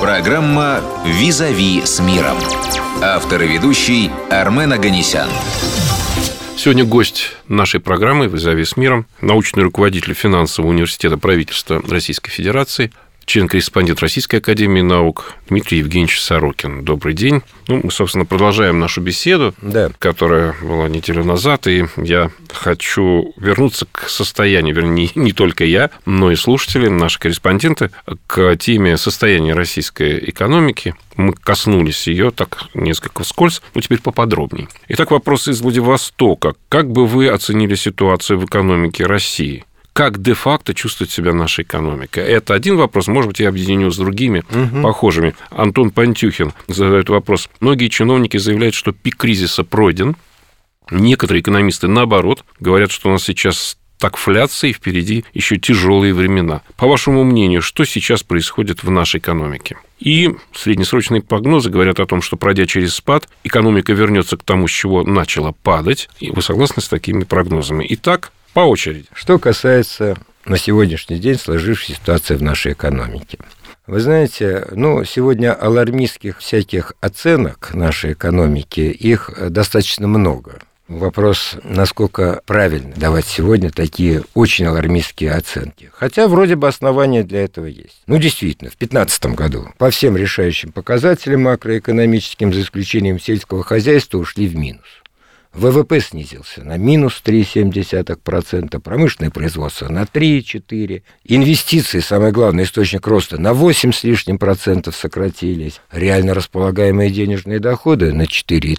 Программа «Визави с миром». Автор и ведущий Армен Оганесян. Сегодня гость нашей программы «Визави с миром», научный руководитель финансового университета правительства Российской Федерации, член-корреспондент Российской академии наук Дмитрий Евгеньевич Сорокин. Добрый день. Мы, собственно, продолжаем нашу беседу, которая была неделю назад, и я хочу вернуться к состоянию, вернее, не только я, но и слушатели, наши корреспонденты, к теме состояния российской экономики. Мы коснулись ее так несколько вскользь, но теперь поподробнее. Итак, вопрос из Владивостока. Как бы вы оценили ситуацию в экономике России? Как де-факто чувствует себя наша экономика? Это один вопрос, может быть, я объединю с другими похожими. Антон Пантюхин задает вопрос. Многие чиновники заявляют, что пик кризиса пройден. Некоторые экономисты, наоборот, говорят, что у нас сейчас стагфляция и впереди еще тяжелые времена. По вашему мнению, что сейчас происходит в нашей экономике? И среднесрочные прогнозы говорят о том, что, пройдя через спад, экономика вернется к тому, с чего начала падать. И вы согласны с такими прогнозами? Итак, по очереди. Что касается на сегодняшний день сложившейся ситуации в нашей экономике. Вы знаете, сегодня алармистских всяких оценок нашей экономики, их достаточно много. Вопрос, насколько правильно давать сегодня такие очень алармистские оценки. Хотя вроде бы основания для этого есть. Действительно, в 2015 году по всем решающим показателям макроэкономическим, за исключением сельского хозяйства, ушли в минус. ВВП снизился на минус 3,7%, промышленное производство на 3,4%, инвестиции, самый главный источник роста, на 8 с лишним процентов сократились, реально располагаемые денежные доходы на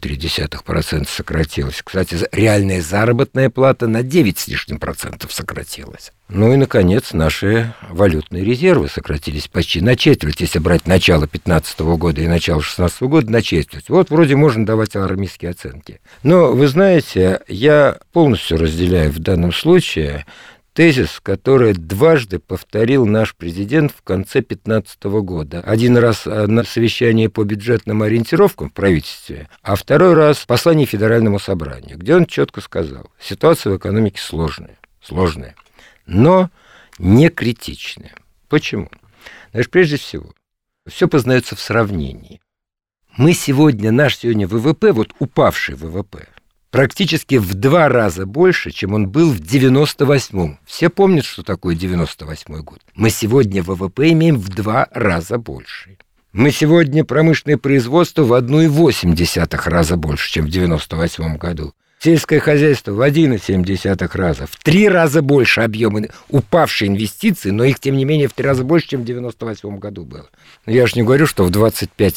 4,3% сократилось. Кстати, реальная заработная плата на 9 с лишним процентов сократилась. И, наконец, наши валютные резервы сократились почти на четверть, если брать начало 2015 года и начало 2016 года, на четверть. Вот вроде можно давать алармистские оценки. Но, вы знаете, я полностью разделяю в данном случае тезис, который дважды повторил наш президент в конце 2015 года. Один раз на совещании по бюджетным ориентировкам в правительстве, а второй раз в послании Федеральному собранию, где он четко сказал, ситуация в экономике сложная, но не критичная. Почему? Прежде всего, все познается в сравнении. Наш сегодня ВВП, упавший ВВП, практически в 2 раза больше, чем он был в 98-м. Все помнят, что такое 98-й год. Мы сегодня ВВП имеем в 2 раза больше. Мы сегодня промышленное производство в 1,8 раза больше, чем в 98-м году. Сельское хозяйство в 1,7 раза, в 3 раза больше объема упавшие инвестиции, но их, тем не менее, в 3 раза больше, чем в 98 году было. Но я же не говорю, что в 25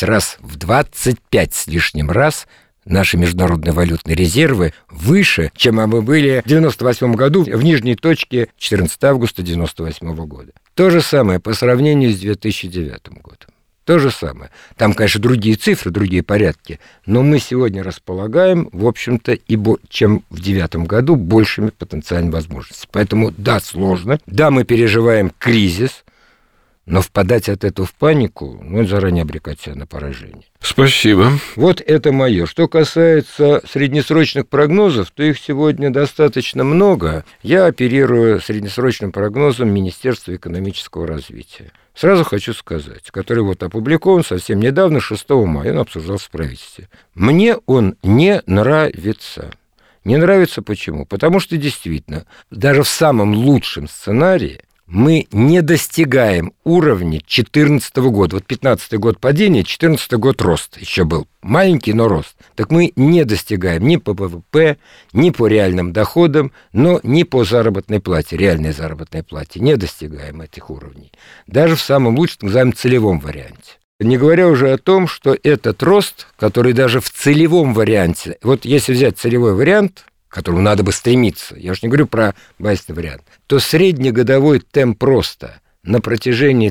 с лишним раз наши международные валютные резервы выше, чем мы были в 98 году в нижней точке 14 августа 98 года. То же самое по сравнению с 2009 годом. То же самое. Там, конечно, другие цифры, другие порядки, но мы сегодня располагаем, в общем-то, чем в 2009 году, большими потенциальными возможностями. Поэтому, да, сложно, да, мы переживаем кризис, но впадать от этого в панику, заранее обрекать себя на поражение. Спасибо. Вот это мое. Что касается среднесрочных прогнозов, то их сегодня достаточно много. Я оперирую среднесрочным прогнозом Министерства экономического развития. Сразу хочу сказать, который опубликован совсем недавно, 6 мая, он обсуждался в правительстве. Мне он не нравится. Не нравится почему? Потому что действительно, даже в самом лучшем сценарии мы не достигаем уровня 2014 года. 2015 год падения, 2014 год рост еще был. Маленький, но рост. Так мы не достигаем ни по ВВП, ни по реальным доходам, но ни по заработной плате, реальной заработной плате. Не достигаем этих уровней. Даже в самом лучшем, так называемом, целевом варианте. Не говоря уже о том, что этот рост, который даже в целевом варианте, если взять целевой вариант, к которому надо бы стремиться, я уж не говорю про базисный вариант, то среднегодовой темп роста на протяжении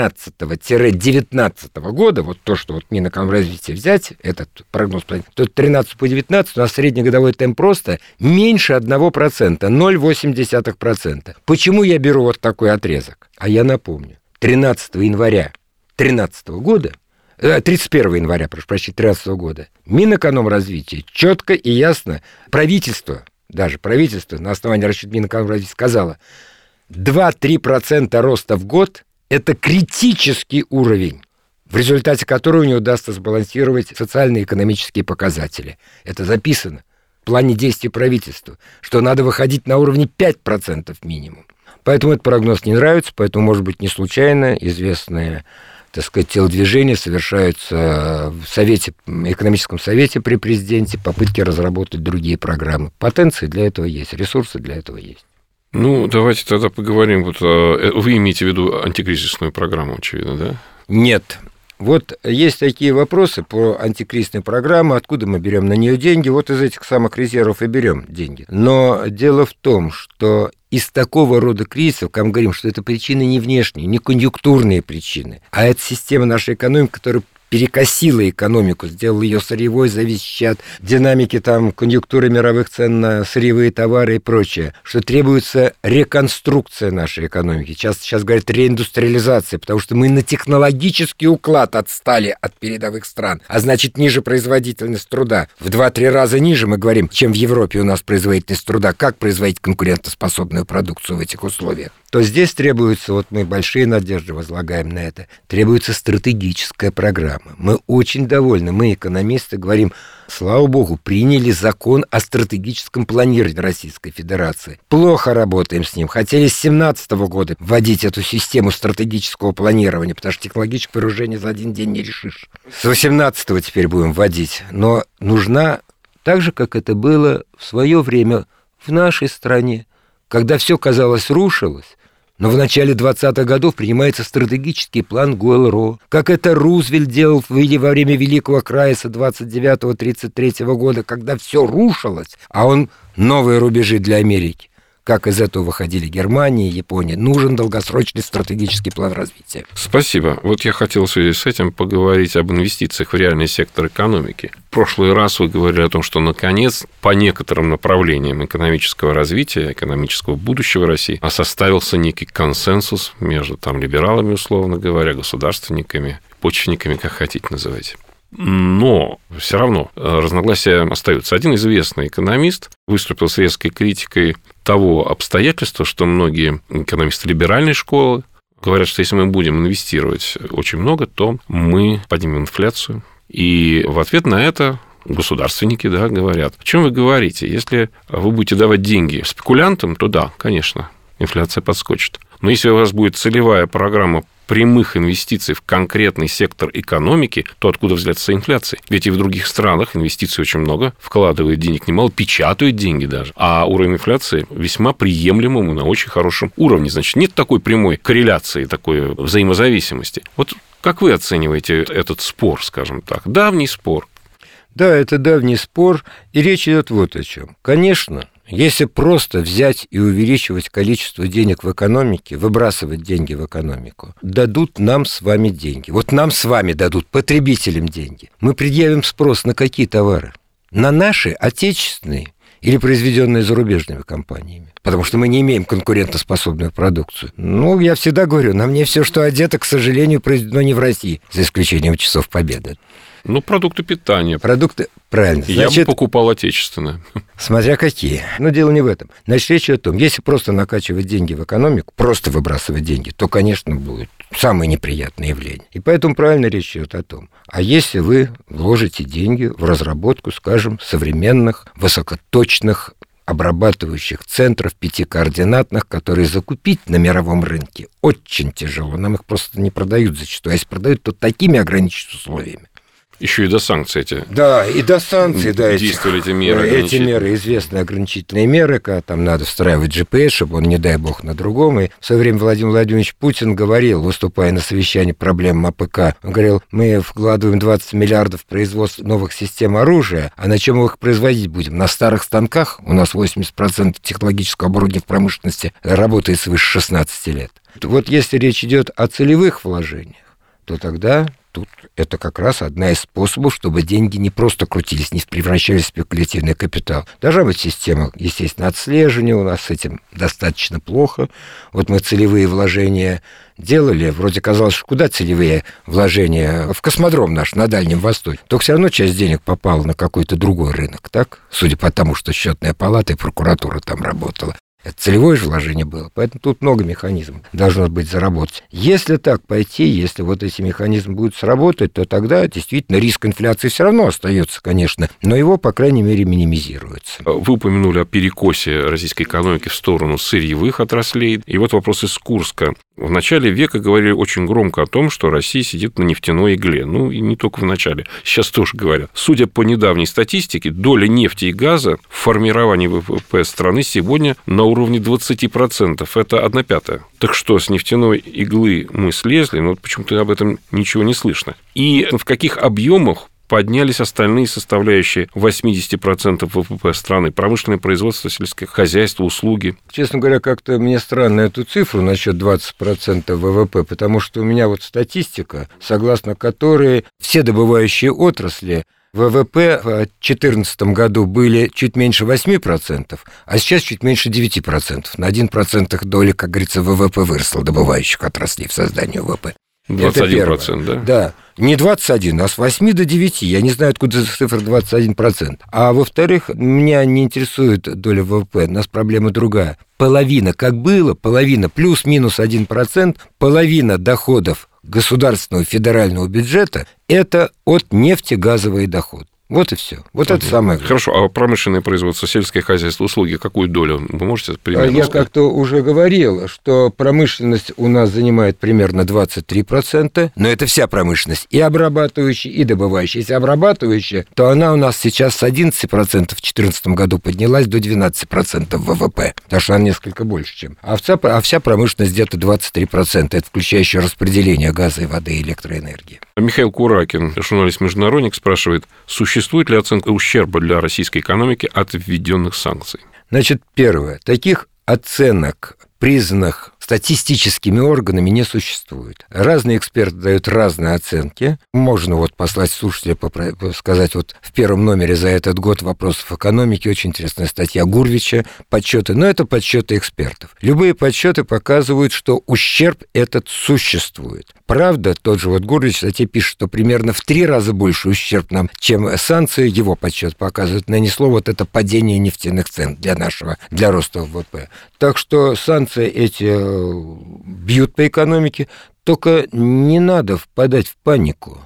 13-19 года, то, что Минэкономразвития взять, этот прогноз, то 13 по 19 у нас среднегодовой темп роста меньше 1%, 0,8%. Почему я беру такой отрезок? А я напомню, 13 января 2013 года 31 января, прошу прощения, 2013 года, Минэкономразвития четко и ясно, правительство на основании расчета Минэкономразвития сказало, 2-3% роста в год – это критический уровень в результате которой не удастся сбалансировать социально-экономические показатели. Это записано в плане действий правительства, что надо выходить на уровне 5% минимум. Поэтому этот прогноз не нравится, поэтому, может быть, не случайно известные, так сказать, телодвижения совершаются в экономическом совете при президенте, попытки разработать другие программы. Потенции для этого есть, ресурсы для этого есть. Ну, давайте тогда поговорим. Вот, вы имеете в виду антикризисную программу, очевидно, да? Нет. Вот есть такие вопросы по антикризисной программе, откуда мы берем на нее деньги, вот из этих самых резервов и берем деньги. Но дело в том, что из такого рода кризисов, когда мы говорим, что это причины не внешние, не конъюнктурные причины, а это система нашей экономики, которая перекосила экономику, сделала ее сырьевой, зависящей от динамики конъюнктуры мировых цен на сырьевые товары и прочее, что требуется реконструкция нашей экономики. Сейчас говорят реиндустриализация, потому что мы на технологический уклад отстали от передовых стран, а значит, ниже производительность труда. В 2-3 раза ниже, мы говорим, чем в Европе у нас производительность труда. Как производить конкурентоспособную продукцию в этих условиях? То здесь требуется, вот мы большие надежды возлагаем на это, требуется стратегическая программа. Мы очень довольны, мы, экономисты, говорим, слава богу, приняли закон о стратегическом планировании Российской Федерации. Плохо работаем с ним. Хотели с 2017 года вводить эту систему стратегического планирования, потому что технологическое погружение за один день не решишь. С 2018 теперь будем вводить. Но нужна, так же, как это было в свое время в нашей стране, когда все, казалось, рушилось, но в начале 20-х годов принимается стратегический план ГОЭЛ-РО, как это Рузвельт делал во время Великого Крайса 29-33 года, когда все рушилось, а он новые рубежи для Америки. Как из этого выходили Германия и Япония. Нужен долгосрочный стратегический план развития. Спасибо. Вот я хотел в связи с этим поговорить об инвестициях в реальный сектор экономики. В прошлый раз вы говорили о том, что, наконец, по некоторым направлениям экономического развития, экономического будущего России составился некий консенсус между либералами, условно говоря, государственниками, почвенниками, как хотите называйте. Но все равно разногласия остаются. Один известный экономист выступил с резкой критикой того обстоятельства, что многие экономисты либеральной школы говорят, что если мы будем инвестировать очень много, то мы поднимем инфляцию. И в ответ на это государственники говорят, о чем вы говорите? Если вы будете давать деньги спекулянтам, то да, конечно, инфляция подскочит. Но если у вас будет целевая программа прямых инвестиций в конкретный сектор экономики, то откуда взяться инфляции? Ведь и в других странах инвестиций очень много, вкладывают денег немало, печатают деньги даже, а уровень инфляции весьма приемлемым и на очень хорошем уровне. Значит, нет такой прямой корреляции, такой взаимозависимости. Вот как вы оцениваете этот спор, скажем так, давний спор? Да, это давний спор, и речь идет вот о чем. Конечно, если просто взять и увеличивать количество денег в экономике, выбрасывать деньги в экономику, дадут нам с вами деньги. Вот нам с вами дадут, потребителям деньги. Мы предъявим спрос на какие товары? На наши, отечественные или произведенные зарубежными компаниями? Потому что мы не имеем конкурентоспособную продукцию. Я всегда говорю, на мне все, что одето, к сожалению, произведено не в России, за исключением часов Победы. Продукты питания. Продукты, правильно. Я бы покупал отечественное. Смотря какие. Но дело не в этом. Значит, речь идет о том, если просто накачивать деньги в экономику, просто выбрасывать деньги, то, конечно, будет самое неприятное явление. И поэтому правильно речь идет о том, а если вы вложите деньги в разработку, скажем, современных, высокоточных обрабатывающих центров 5-координатных, которые закупить на мировом рынке очень тяжело. Нам их просто не продают зачастую. А если продают, то такими ограниченными условиями. Еще и до санкций эти. Да, и до санкций, действовали эти меры. Эти меры, известные ограничительные меры, когда там надо встраивать GPS, чтобы он, не дай бог, на другом. И в свое время Владимир Владимирович Путин говорил, выступая на совещании проблем АПК, он говорил, мы вкладываем 20 миллиардов в производство новых систем оружия, а на чем мы их производить будем? На старых станках? У нас 80% технологического оборудования в промышленности работает свыше 16 лет. Вот если речь идет о целевых вложениях, то тогда тут это как раз одна из способов, чтобы деньги не просто крутились, не превращались в спекулятивный капитал. Должна быть система, естественно, отслеживания, у нас с этим достаточно плохо. Вот мы целевые вложения делали, вроде казалось, что куда целевые вложения? В космодром наш на Дальнем Востоке. Только все равно часть денег попала на какой-то другой рынок, так? Судя по тому, что счетная палата и прокуратура там работала. Это целевое же вложение было. Поэтому тут много механизмов должно быть заработать. Если так пойти, если вот эти механизмы будут сработать, то тогда действительно риск инфляции все равно остается, конечно, но его, по крайней мере, минимизируется. Вы упомянули о перекосе российской экономики в сторону сырьевых отраслей. И вот вопрос из Курска. В начале века говорили очень громко о том, что Россия сидит на нефтяной игле. Ну, и не только в начале. Сейчас тоже говорят. Судя по недавней статистике, доля нефти и газа в формировании ВВП страны сегодня на уровне 20%. Это 1/5. Так что, с нефтяной иглы мы слезли, но почему-то об этом ничего не слышно. И в каких объемах поднялись остальные составляющие 80% ВВП страны: промышленное производство, сельское хозяйство, услуги? Честно говоря, как-то мне странно эту цифру насчет 20% ВВП, потому что у меня вот статистика, согласно которой все добывающие отрасли ВВП в 2014 году были чуть меньше 8%, а сейчас чуть меньше 9%. На 1% их доля, как говорится, ВВП выросла, добывающих отраслей в создании ВВП. 21%, да? Да. Не 21, а с 8 до 9. Я не знаю, откуда цифра 21%. А во-вторых, меня не интересует доля ВВП. У нас проблема другая. Половина, как было, половина плюс-минус 1%, половина доходов государственного федерального бюджета – это от нефтегазовый доход. Вот и все. Вот это самое главное. Хорошо, а промышленное производство, сельское хозяйство, услуги, какую долю вы можете примерно Я сказать? как-то уже говорил, что промышленность у нас занимает примерно 23%, но это вся промышленность, и обрабатывающая, и добывающая. Если обрабатывающая, то она у нас сейчас с 11% в 2014 году поднялась до 12% ВВП, потому что она несколько больше, чем. А вся промышленность где-то 23%, это включающее распределение газа и воды и электроэнергии. Михаил Куракин, журналист-международник, спрашивает, существует ли оценка ущерба для российской экономики от введенных санкций? Значит, первое. Таких оценок, признанных статистическими органами, не существует. Разные эксперты дают разные оценки. Можно вот послать слушателя, сказать, вот в первом номере за этот год «Вопросов экономики» очень интересная статья Гурвича, подсчеты, но это подсчеты экспертов. Любые подсчеты показывают, что ущерб этот существует. Правда, тот же вот Гурвич в статье пишет, что примерно в 3 раза больше ущерб нам, чем санкции, его подсчет показывает, нанесло вот это падение нефтяных цен для роста ВВП. Так что санкции эти бьют по экономике, только не надо впадать в панику.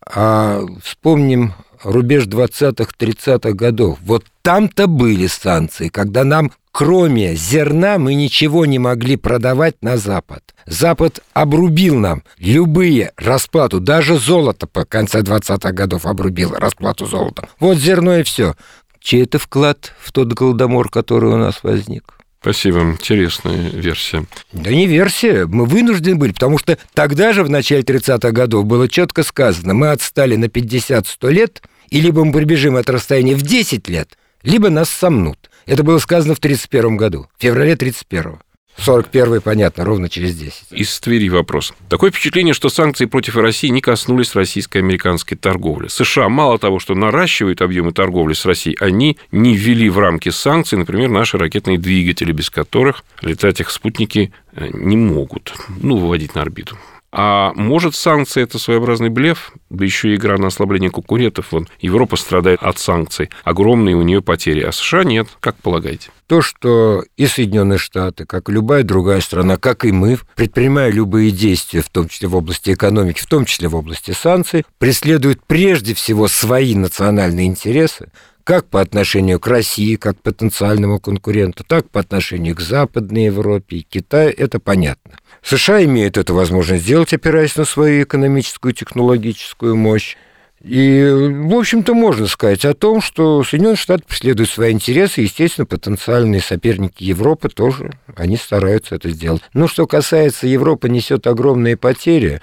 А вспомним рубеж 20-30-х годов. Вот там-то были санкции, когда нам, кроме зерна, мы ничего не могли продавать на Запад. Запад обрубил нам любые расплату, даже золото по конца 20-х годов обрубил расплату золотом. Вот зерно и все. Чей это вклад в тот голодомор, который у нас возник? Спасибо, интересная версия. Да не версия, мы вынуждены были, потому что тогда же, в начале 30-х годов, было четко сказано, мы отстали на 50-100 лет, и либо мы прибежим от расстояния в 10 лет, либо нас сомнут. Это было сказано в 31 году, в феврале 31-го. 41-й, понятно, ровно через 10. Из Твери вопрос. Такое впечатление, что санкции против России не коснулись российско-американской торговли. США мало того, что наращивают объемы торговли с Россией, они не ввели в рамки санкций, например, наши ракетные двигатели, без которых летать их спутники не могут, выводить на орбиту. А может, санкции – это своеобразный блеф, да еще и игра на ослабление конкурентов. Вон, Европа страдает от санкций, огромные у нее потери, а США нет, как полагаете? То, что и Соединенные Штаты, как и любая другая страна, как и мы, предпринимая любые действия, в том числе в области экономики, в том числе в области санкций, преследуют прежде всего свои национальные интересы, как по отношению к России, как к потенциальному конкуренту, так по отношению к Западной Европе и Китаю, это понятно. США имеют эту возможность сделать, опираясь на свою экономическую и технологическую мощь. И, в общем-то, можно сказать о том, что Соединенные Штаты преследуют свои интересы, и, естественно, потенциальные соперники Европы тоже, они стараются это сделать. Но что касается Европы, несет огромные потери.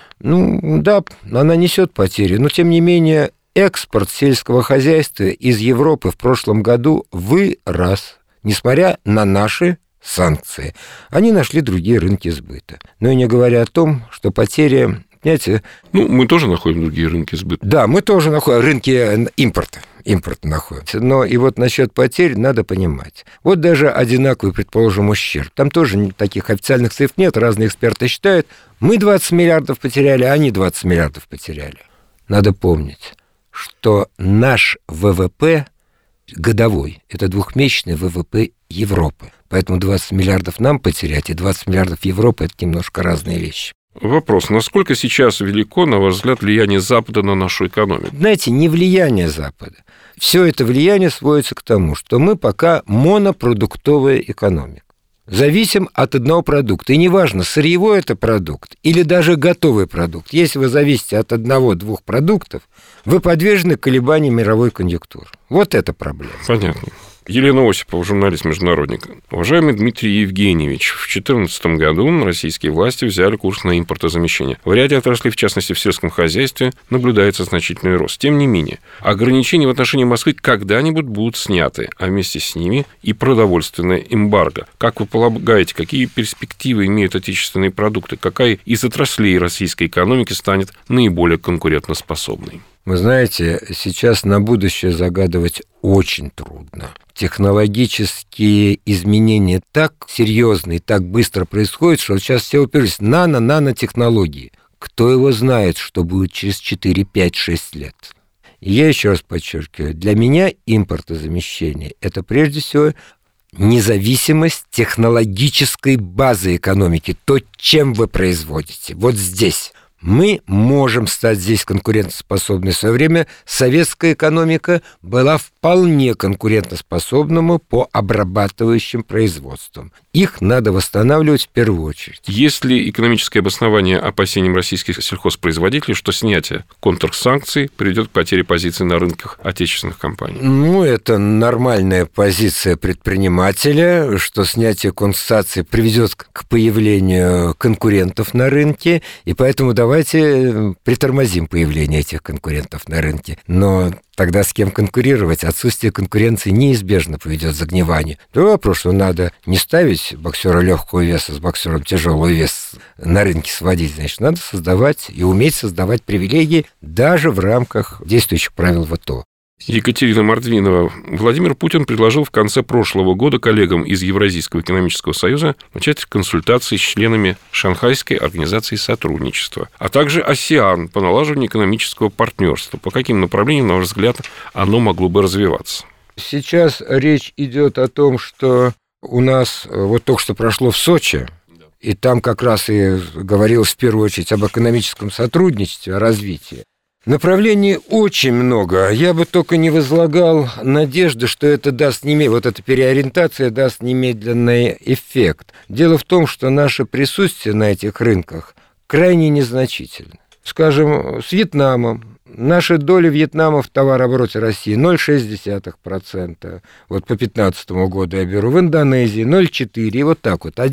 Да, она несет потери, но, тем не менее, экспорт сельского хозяйства из Европы в прошлом году вырос, несмотря на наши санкции. Они нашли другие рынки сбыта. Но и не говоря о том, что потери, понимаете... мы тоже находим другие рынки сбыта. Да, мы тоже находим рынки импорта находимся. Но и вот насчет потерь надо понимать. Вот даже одинаковый, предположим, ущерб. Там тоже таких официальных цифр нет, разные эксперты считают, мы 20 миллиардов потеряли, а они 20 миллиардов потеряли. Надо помнить, что наш ВВП годовой. Это двухмесячный ВВП Европы. Поэтому 20 миллиардов нам потерять и 20 миллиардов Европы – это немножко разные вещи. Вопрос. Насколько сейчас велико, на ваш взгляд, влияние Запада на нашу экономику? Знаете, не влияние Запада. Все это влияние сводится к тому, что мы пока монопродуктовая экономика. Зависим от одного продукта. И неважно, сырьевой это продукт или даже готовый продукт. Если вы зависите от одного-двух продуктов, вы подвержены колебаниям мировой конъюнктуры. Вот это проблема. Понятно. Елена Осипова, журналист-международник. Уважаемый Дмитрий Евгеньевич, в 2014 году российские власти взяли курс на импортозамещение. В ряде отраслей, в частности в сельском хозяйстве, наблюдается значительный рост. Тем не менее, ограничения в отношении Москвы когда-нибудь будут сняты, а вместе с ними и продовольственное эмбарго. Как вы полагаете, какие перспективы имеют отечественные продукты? Какая из отраслей российской экономики станет наиболее конкурентоспособной? Вы знаете, сейчас на будущее загадывать очень трудно. Технологические изменения так серьезные, так быстро происходят, что сейчас все уперлись нанотехнологии. Кто его знает, что будет через 4, 5, 6 лет? И я еще раз подчеркиваю, для меня импортозамещение – это прежде всего независимость технологической базы экономики, то, чем вы производите. Вот здесь. Мы можем стать здесь конкурентоспособной. В свое время советская экономика была вполне конкурентоспособна по обрабатывающим производствам. Их надо восстанавливать в первую очередь. Есть ли экономическое обоснование опасениям российских сельхозпроизводителей, что снятие контрсанкций приведет к потере позиций на рынках отечественных компаний? Это нормальная позиция предпринимателя, что снятие контрсанкций приведет к появлению конкурентов на рынке, и поэтому давайте притормозим появление этих конкурентов на рынке. Но тогда с кем конкурировать? Отсутствие конкуренции неизбежно поведет к загниванию. Другой вопрос, что надо не ставить боксера легкого веса с боксером тяжелого веса на рынке сводить. Значит, надо создавать и уметь создавать привилегии даже в рамках действующих правил ВТО. Екатерина Мордвинова. Владимир Путин предложил в конце прошлого года коллегам из Евразийского экономического союза начать консультации с членами Шанхайской организации сотрудничества, а также АСЕАН по налаживанию экономического партнерства. По каким направлениям, на ваш взгляд, оно могло бы развиваться? Сейчас речь идет о том, что у нас вот только что прошло в Сочи, и там как раз и говорилось в первую очередь об экономическом сотрудничестве, о развитии. Направлений очень много. Я бы только не возлагал надежды, что это даст вот эта переориентация даст немедленный эффект. Дело в том, что наше присутствие на этих рынках крайне незначительно. Скажем, с Вьетнамом. Наша доля Вьетнама в товарообороте России 0,6%. Вот по 2015 году я беру. В Индонезии 0,4%. И вот так вот.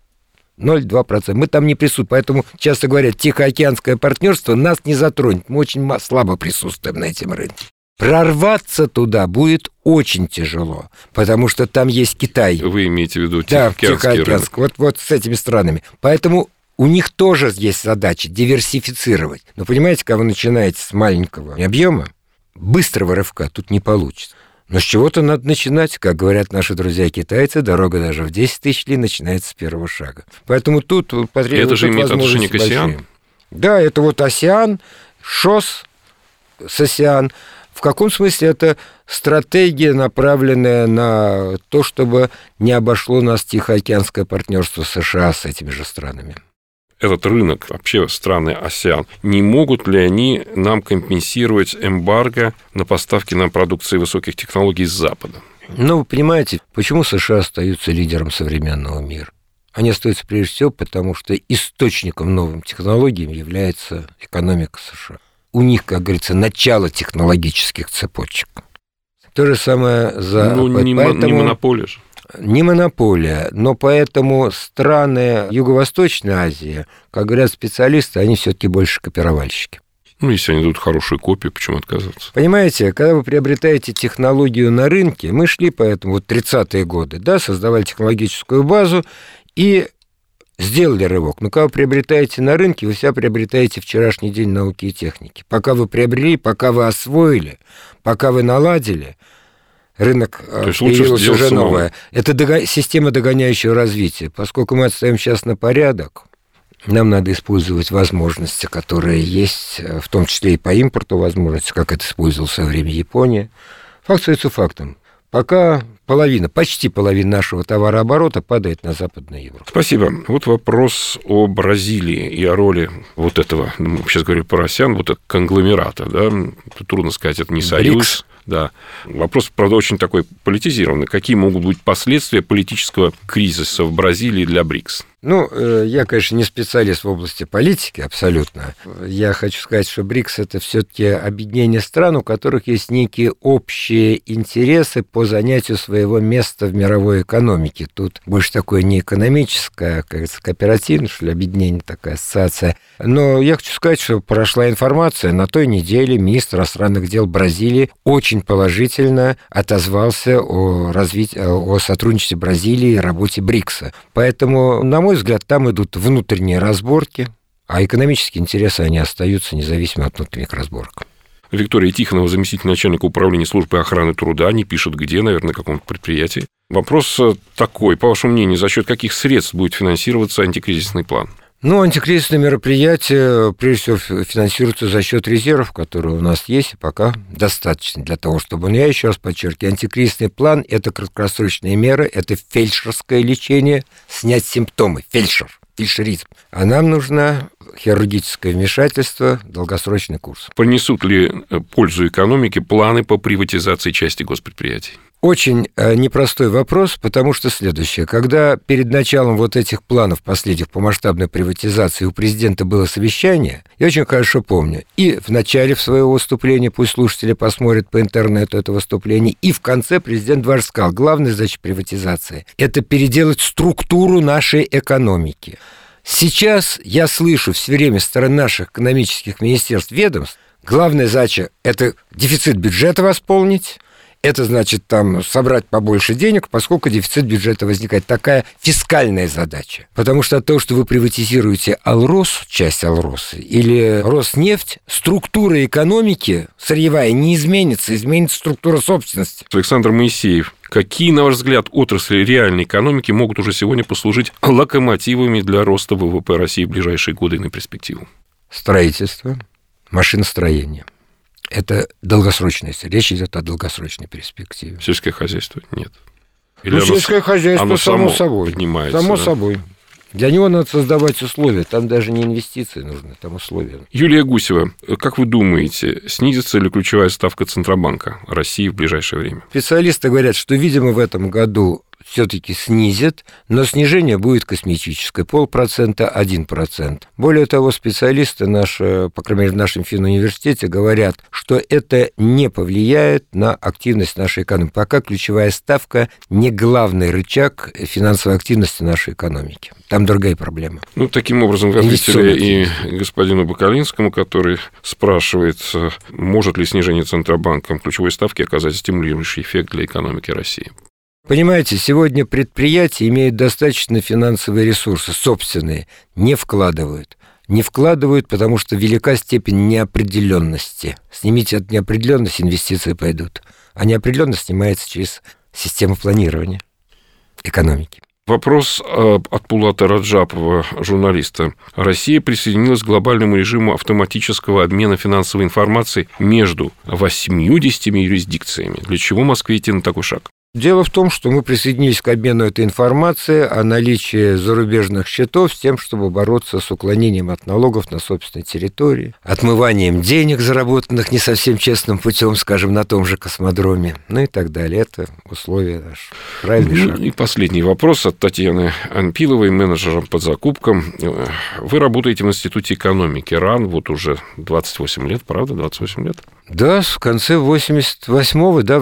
0,2%. Мы там не присутствуем. Поэтому часто говорят, Тихоокеанское партнерство нас не затронет. Мы очень слабо присутствуем на этом рынке. Прорваться туда будет очень тяжело, потому что там есть Китай. Вы имеете в виду Тихоокеанский рынок? Вот с этими странами. Поэтому у них тоже есть задача диверсифицировать. Но понимаете, когда вы начинаете с маленького объема, быстрого рывка тут не получится. Но с чего-то надо начинать. Как говорят наши друзья-китайцы, дорога даже в 10 тысяч ли начинается с первого шага. Поэтому тут потребуется. Это же имеет отношение к АСЕАН? Да, это вот АСЕАН, ШОС с АСЕАН. В каком смысле это стратегия, направленная на то, чтобы не обошло нас Тихоокеанское партнерство США с этими же странами? Этот рынок, вообще страны АСЕАН, не могут ли они нам компенсировать эмбарго на поставки нам продукции высоких технологий с Запада? Вы понимаете, почему США остаются лидером современного мира? Они остаются прежде всего потому, что источником новым технологиям является экономика США. У них, как говорится, начало технологических цепочек. То же самое за... Не монополия же. Не монополия, но поэтому страны Юго-Восточной Азии, как говорят специалисты, они все-таки больше копировальщики. Если они дадут хорошую копию, почему отказываться? Понимаете, когда вы приобретаете технологию на рынке, мы шли по этому 30-е годы, создавали технологическую базу и сделали рывок. Но когда вы приобретаете на рынке, вы всегда приобретаете вчерашний день науки и техники. Пока вы приобрели, пока вы освоили, пока вы наладили, рынок появилось уже новое. Это система догоняющего развития. Поскольку мы отстаем сейчас на порядок, нам надо использовать возможности, которые есть, в том числе и по импорту возможности, как это использовала в свое время Япония. Факт остается фактом. пока почти половина нашего товарооборота падает на Западную Европу. Спасибо. Вот вопрос о Бразилии и о роли вот этого, мы сейчас говорим про АСЕАН, вот этого конгломерата, да, трудно сказать, это не союз. БРИКС. Да. Вопрос, правда, очень такой политизированный. Какие могут быть последствия политического кризиса в Бразилии для БРИКС? Я, конечно, не специалист в области политики, абсолютно. Я хочу сказать, что БРИКС – это все-таки объединение стран, у которых есть некие общие интересы по занятию своего места в мировой экономике. Тут больше такое не экономическое, а, как говорится, кооперативное, что ли, объединение, такая ассоциация. Но я хочу сказать, что прошла информация, на той неделе министр иностранных дел Бразилии очень положительно отозвался о сотрудничестве Бразилии и работе БРИКСа. Поэтому, на мой взгляд, там идут внутренние разборки, а экономические интересы, они остаются независимо от внутренних разборок. Виктория Тихонова, заместитель начальника управления службы охраны труда, не пишет где, наверное, на каком-то предприятии. Вопрос такой, по вашему мнению, за счет каких средств будет финансироваться антикризисный план? Антикризисные мероприятия, прежде всего, финансируются за счет резервов, которые у нас есть, и пока достаточно для того, чтобы... Но я еще раз подчеркиваю, антикризисный план – это краткосрочные меры, это фельдшерское лечение, снять симптомы, фельдшеризм. А нам нужно хирургическое вмешательство, долгосрочный курс. Принесут ли пользу экономике планы по приватизации части госпредприятий? Очень непростой вопрос, потому что следующее. Когда перед началом вот этих планов последних по масштабной приватизации у президента было совещание, я очень хорошо помню, и в начале своего выступления, пусть слушатели посмотрят по интернету это выступление, и в конце президент дважды сказал, главная задача приватизации – это переделать структуру нашей экономики. Сейчас я слышу все время со стороны наших экономических министерств, ведомств, главная задача – это дефицит бюджета восполнить. Это значит там собрать побольше денег, поскольку дефицит бюджета возникает. Такая фискальная задача. Потому что от того, что вы приватизируете Алрос, часть Алроса, или Роснефть, структура экономики сырьевая не изменится, изменится структура собственности. Александр Моисеев, какие, на ваш взгляд, отрасли реальной экономики могут уже сегодня послужить локомотивами для роста ВВП России в ближайшие годы и на перспективу? Строительство, машиностроение. Это долгосрочная, речь идет о долгосрочной перспективе. Сельское хозяйство нет. Или сельское хозяйство, оно само собой. Поднимается. Само собой. Для него надо создавать условия. Там даже не инвестиции нужны, там условия. Юлия Гусева, как вы думаете, снизится ли ключевая ставка Центробанка России в ближайшее время? Специалисты говорят, что, видимо, в этом году все-таки снизит, но снижение будет косметическое, 0,5%, 1%. Более того, специалисты наши, по крайней мере, в нашем финуниверситете говорят, что это не повлияет на активность нашей экономики. Пока ключевая ставка не главный рычаг финансовой активности нашей экономики. Там другая проблема. Таким образом, вы ответили и господину Бакалинскому, который спрашивает, может ли снижение Центробанком ключевой ставки оказать стимулирующий эффект для экономики России. Понимаете, сегодня предприятия имеют достаточно финансовые ресурсы, собственные, не вкладывают. Не вкладывают, потому что велика степень неопределенности. Снимите эту неопределенность, инвестиции пойдут. А неопределенность снимается через систему планирования экономики. Вопрос от Пулата Раджапова, журналиста. Россия присоединилась к глобальному режиму автоматического обмена финансовой информацией между 80 юрисдикциями. Для чего Москве идти на такой шаг? Дело в том, что мы присоединились к обмену этой информации о наличии зарубежных счетов с тем, чтобы бороться с уклонением от налогов на собственной территории, отмыванием денег, заработанных не совсем честным путем, скажем, на том же космодроме, и так далее. Это условия наши. Правильный шаг. И последний вопрос от Татьяны Анпиловой, менеджером по закупкам. Вы работаете в Институте экономики РАН уже 28 лет, правда? 28 лет? Да, в конце 88-го, да, в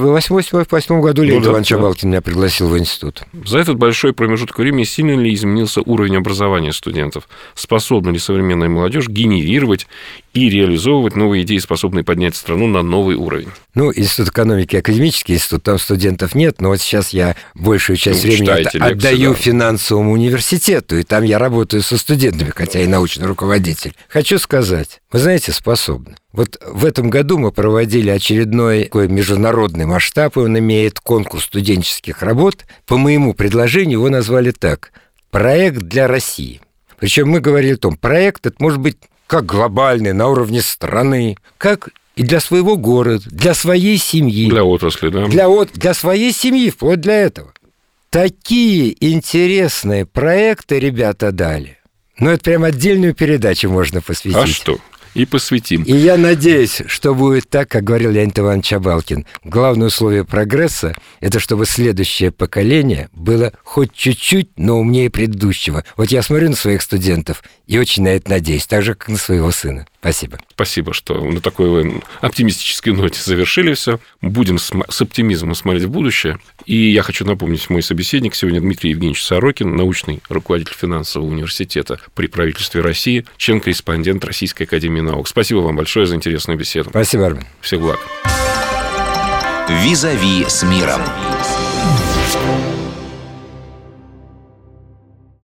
88 году Леонид Иванович Абалкин меня пригласил в институт. За этот большой промежуток времени сильно ли изменился уровень образования студентов? Способна ли современная молодежь генерировать и реализовывать новые идеи, способные поднять страну на новый уровень? Институт экономики, академический институт, там студентов нет, но вот сейчас я большую часть времени отдаю финансовому университету, и там я работаю со студентами, хотя и научный руководитель. Хочу сказать, вы знаете, способны. Вот в этом году мы проводили очередной такой международный масштаб, и он имеет конкурс студенческих работ. По моему предложению его назвали так: «Проект для России». Причем мы говорили о том, проект это может быть как глобальный, на уровне страны, как и для своего города, для своей семьи. Для отрасли, да. Для своей семьи, вплоть для этого. Такие интересные проекты ребята дали. Ну, это прям отдельную передачу можно посвятить. А что? И посвятим. И я надеюсь, что будет так, как говорил Леонид Иванович Чабалкин. Главное условие прогресса – это чтобы следующее поколение было хоть чуть-чуть, но умнее предыдущего. Вот я смотрю на своих студентов и очень на это надеюсь, так же, как на своего сына. Спасибо. Спасибо, что на такой оптимистической ноте завершили все. Будем с оптимизмом смотреть в будущее. И я хочу напомнить, мой собеседник сегодня Дмитрий Евгеньевич Сорокин, научный руководитель финансового университета при правительстве России, член-корреспондент Российской академии наук. Спасибо вам большое за интересную беседу. Спасибо, Армен. Всех благ. «Визави с миром».